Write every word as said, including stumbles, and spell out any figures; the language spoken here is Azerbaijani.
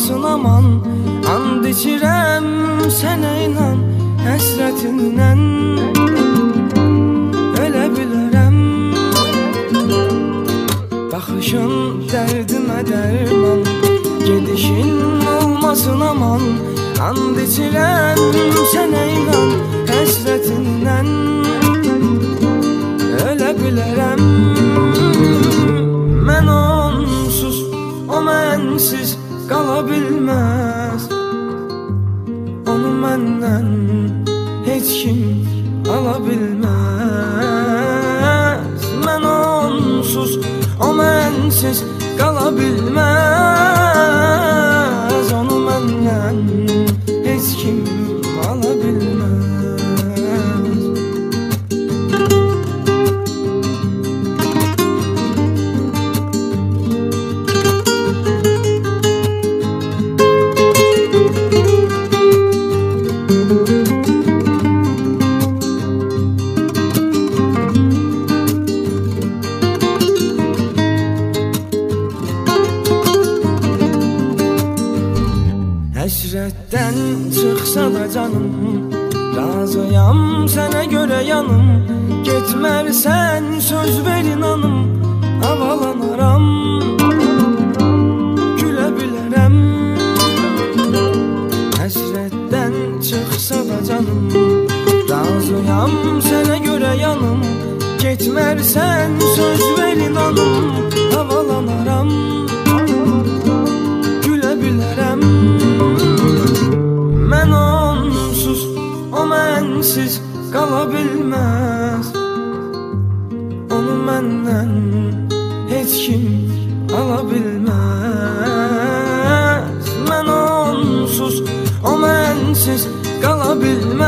olmasın aman. And içirəm sənə inan, həsrətindən ölə bilərəm. Baxışın dərdimə dərman, gedişin olmasın aman. And içirəm sənə inan, həsrətindən ölə bilərəm. Mən onsuz, o mənsiz qala bilməz. Onu məndən heç kim ala bilməz. Mən onsuz, o mənsiz qala bilməz. Onu məndən heç kim ala bilməz. Həsrətdən çıxsa da canım, razıyam sənə görə yanım. Getmərsən söz ver inanım, havalanaram, gülə bilərəm. Həsrətdən çıxsa da canım, razıyam sənə görə yanım. Getmərsən söz ver inanım, havalanaram, gülə bilərəm. Mən onsuz, o mənsiz qala bilməz. Onu məndən heç kim ala bilməz. Mən onsuz, o mənsiz qala bilməz.